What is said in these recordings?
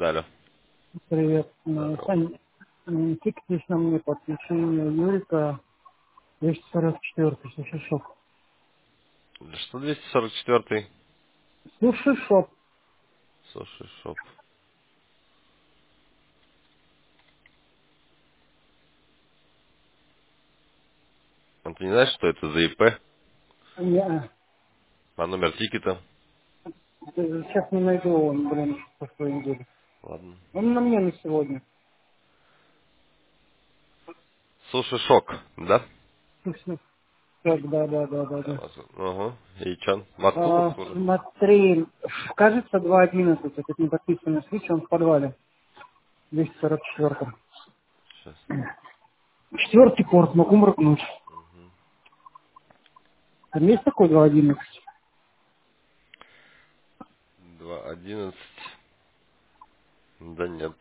алло. Привет. Здорово. Сань, тикет есть на мне подключение Юрика 244 суши-шоп. Что 244-й? Суши-шоп. Суши шоп. А ты не знаешь, что это за ИП? Я А номер тикета? сейчас не найду он, блин, по своей неделе. Ладно. Он на мне на сегодня. Суши шок, да? Суши. Так, да. Ага. И чан. Откуда скоро? Смотри, кажется, 2.11, это не подписанный свич, он в подвале. 244. Сейчас. Четвертый порт, могу моргнуть. Там есть такой 2.11? 2.11. Да нет.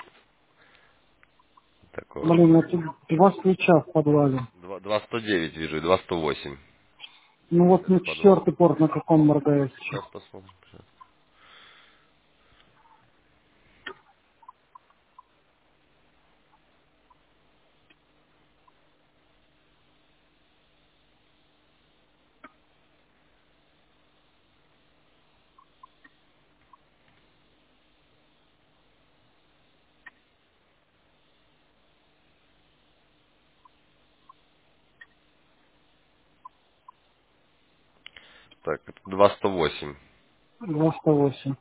Такого, Блин, что... это два свеча в подвале. 2.109 вижу и 2.108. Ну вот Это на подвал. четвертый порт на каком моргает сейчас. Сейчас посмотрим. Сейчас. Так, это 2.108. 208.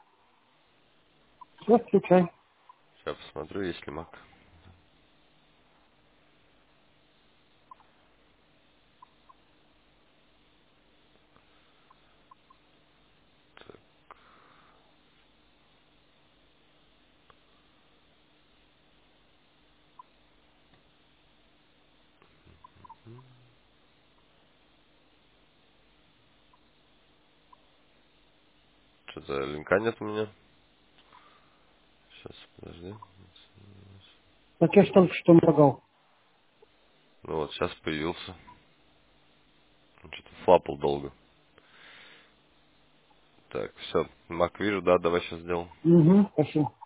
Все, включай. Сейчас посмотрю, есть ли мак. Что-то линка нет у меня. Сейчас, подожди. Так я ж только что моргал. Ну вот, сейчас появился. Он что-то флапал долго. Так, все. Мак вижу, да, давай сейчас сделаем. Угу, спасибо.